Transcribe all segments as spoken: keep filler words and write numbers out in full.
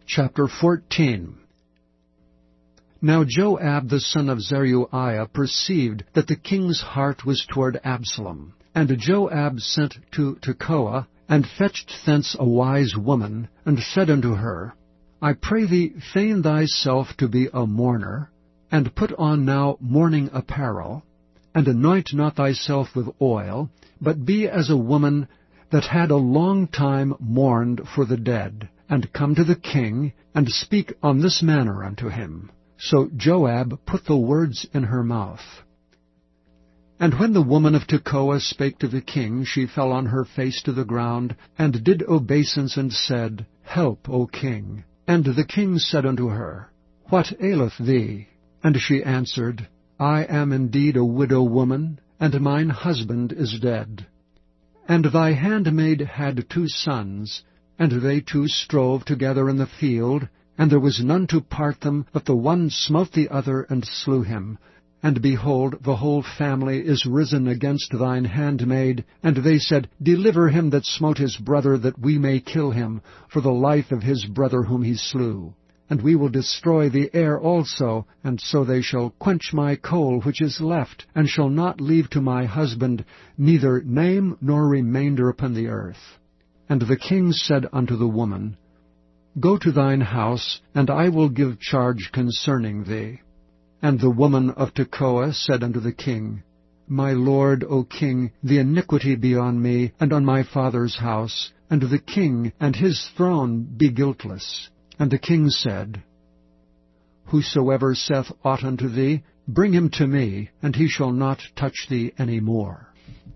Chapter fourteen. Now Joab the son of Zeruiah perceived that the king's heart was toward Absalom. And Joab sent to Tekoa, and fetched thence a wise woman, and said unto her, I pray thee, feign thyself to be a mourner, and put on now mourning apparel, and anoint not thyself with oil, but be as a woman that had a long time mourned for the dead, and come to the king, and speak on this manner unto him. So Joab put the words in her mouth. And when the woman of Tekoa spake to the king, she fell on her face to the ground, and did obeisance, and said, Help, O king. And the king said unto her, What aileth thee? And she answered, I am indeed a widow woman, and mine husband is dead. And thy handmaid had two sons, and they two strove together in the field, and there was none to part them, but the one smote the other, and slew him. And behold, the whole family is risen against thine handmaid. And they said, Deliver him that smote his brother, that we may kill him, for the life of his brother whom he slew. And we will destroy the heir also, and so they shall quench my coal which is left, and shall not leave to my husband neither name nor remainder upon the earth. And the king said unto the woman, Go to thine house, and I will give charge concerning thee. And the woman of Tekoa said unto the king, My lord, O king, the iniquity be on me, and on my father's house, and the king and his throne be guiltless. And the king said, Whosoever saith aught unto thee, bring him to me, and he shall not touch thee any more.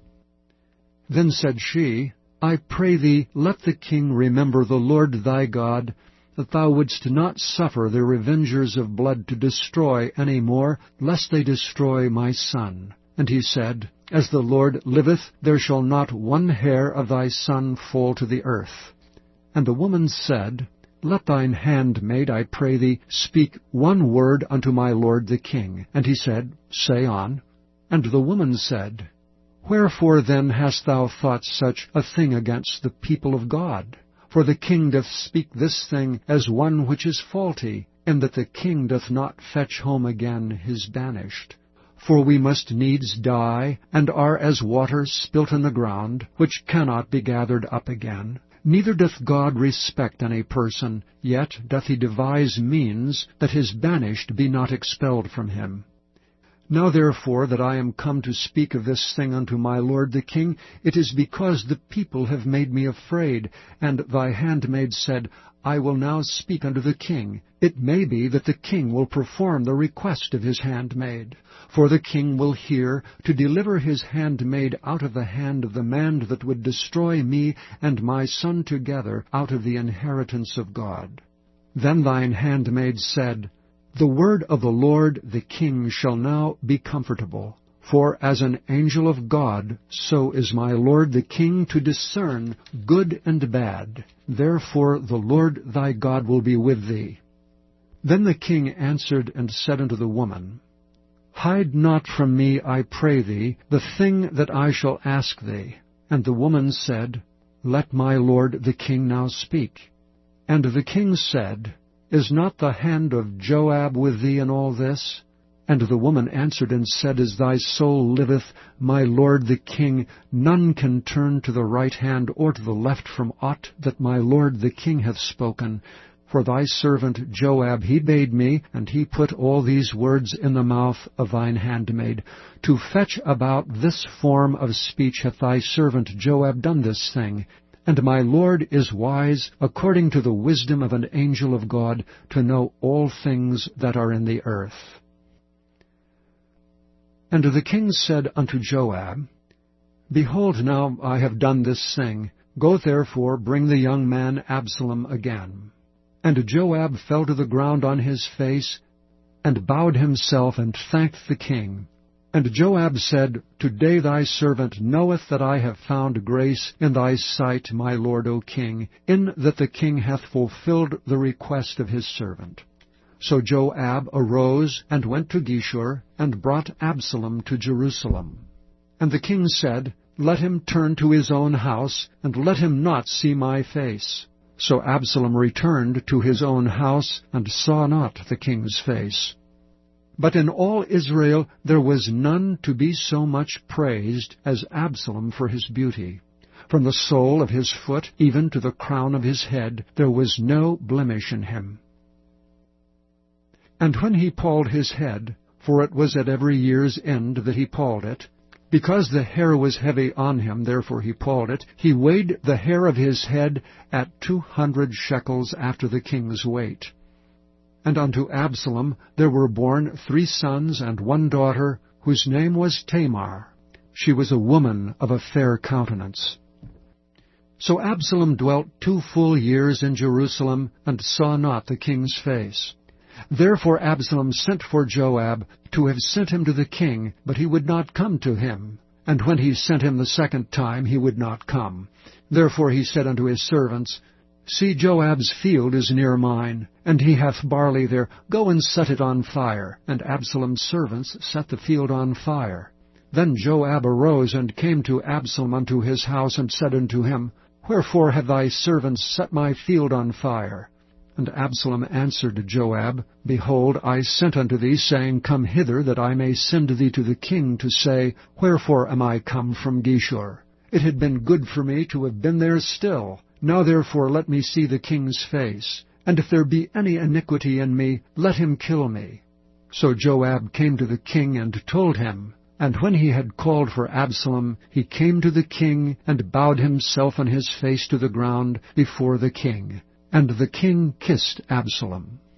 Then said she, I pray thee, let the king remember the Lord thy God, that thou wouldst not suffer the revengers of blood to destroy any more, lest they destroy my son. And he said, As the Lord liveth, there shall not one hair of thy son fall to the earth. And the woman said, Let thine handmaid, I pray thee, speak one word unto my lord the king. And he said, Say on. And the woman said, Wherefore then hast thou thought such a thing against the people of God? For the king doth speak this thing as one which is faulty, and that the king doth not fetch home again his banished. For we must needs die, and are as water spilt in the ground, which cannot be gathered up again. Neither doth God respect any person, yet doth he devise means that his banished be not expelled from him. Now therefore that I am come to speak of this thing unto my lord the king, it is because the people have made me afraid. And thy handmaid said, I will now speak unto the king. It may be that the king will perform the request of his handmaid. For the king will hear to deliver his handmaid out of the hand of the man that would destroy me and my son together out of the inheritance of God. Then thine handmaid said, The word of the Lord the king shall now be comfortable. For as an angel of God, so is my lord the king to discern good and bad. Therefore the Lord thy God will be with thee. Then the king answered and said unto the woman, Hide not from me, I pray thee, the thing that I shall ask thee. And the woman said, Let my lord the king now speak. And the king said, Is not the hand of Joab with thee in all this? And the woman answered and said, As thy soul liveth, my lord the king, none can turn to the right hand or to the left from aught that my lord the king hath spoken. For thy servant Joab he bade me, and he put all these words in the mouth of thine handmaid. To fetch about this form of speech hath thy servant Joab done this thing. And my lord is wise, according to the wisdom of an angel of God, to know all things that are in the earth. And the king said unto Joab, Behold, now I have done this thing. Go therefore, bring the young man Absalom again. And Joab fell to the ground on his face, and bowed himself, and thanked the king. And Joab said, Today thy servant knoweth that I have found grace in thy sight, my lord, O king, in that the king hath fulfilled the request of his servant. So Joab arose, and went to Geshur, and brought Absalom to Jerusalem. And the king said, Let him turn to his own house, and let him not see my face. So Absalom returned to his own house, and saw not the king's face. But in all Israel there was none to be so much praised as Absalom for his beauty. From the sole of his foot even to the crown of his head there was no blemish in him. And when he palled his head, for it was at every year's end that he palled it, because the hair was heavy on him, therefore he palled it, he weighed the hair of his head at two hundred shekels after the king's weight. And unto Absalom there were born three sons and one daughter, whose name was Tamar. She was a woman of a fair countenance. So Absalom dwelt two full years in Jerusalem, and saw not the king's face. Therefore Absalom sent for Joab, to have sent him to the king, but he would not come to him. And when he sent him the second time, he would not come. Therefore he said unto his servants, See, Joab's field is near mine, and he hath barley there. Go and set it on fire. And Absalom's servants set the field on fire. Then Joab arose and came to Absalom unto his house, and said unto him, Wherefore have thy servants set my field on fire? And Absalom answered Joab, Behold, I sent unto thee, saying, Come hither, that I may send thee to the king, to say, Wherefore am I come from Geshur? It had been good for me to have been there still. Now therefore let me see the king's face, and if there be any iniquity in me, let him kill me. So Joab came to the king, and told him. And when he had called for Absalom, he came to the king, and bowed himself on his face to the ground before the king. And the king kissed Absalom.